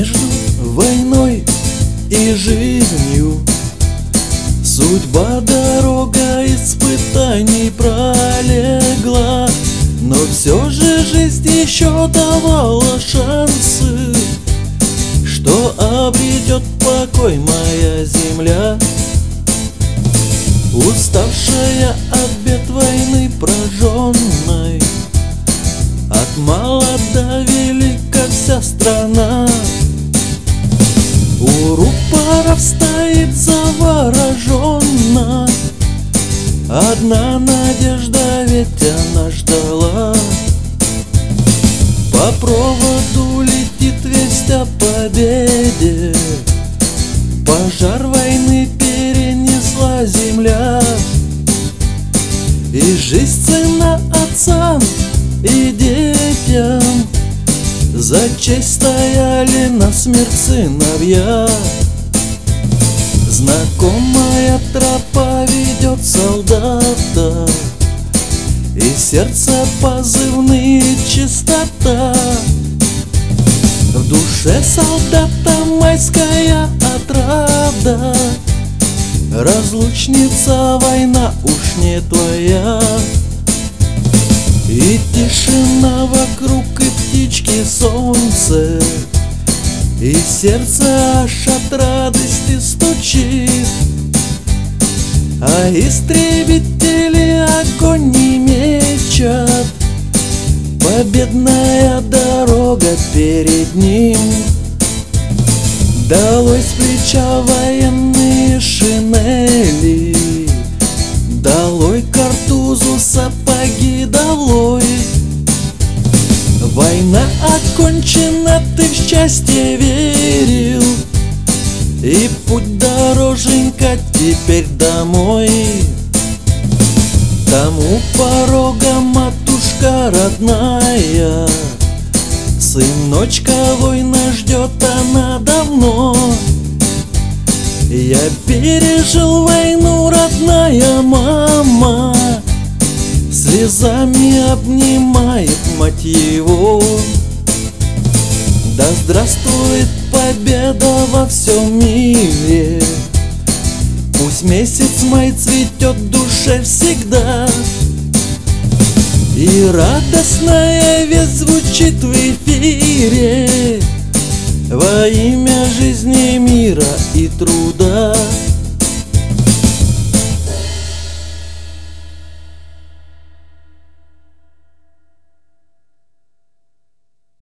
Между войной и жизнью судьба, дорога испытаний пролегла, но все же жизнь еще давала шансы, что обретет покой моя земля. Уставшая от бед войны прожженной, от мала до велика вся страна, у рупоров стоит завороженно. Одна надежда, ведь она ждала. По проводу летит весть о победе, пожар войны перенесла земля. И жизнь ценна отцам и детям, за честь стояли насмерть сыновья. Знакомая тропа ведет солдата, и сердце позывные чистота. В душе солдата майская отрада, разлучница война уж не твоя. И тишина вокруг, и птички солнце, и сердце аж от радости стучит. А истребители огонь не мечат, победная дорога перед ним. Долой с плеча военные шинели, долой картузу сапоги, долой. Война окончена, ты в счастье верил, и путь дороженька теперь домой. Там у порога матушка родная, сыночка война ждет она давно. Я пережил войну, родная мама, слезами обнимает мать его. Да здравствует победа во всем мире, пусть месяц май цветет в душе всегда. И радостная весть звучит в эфире: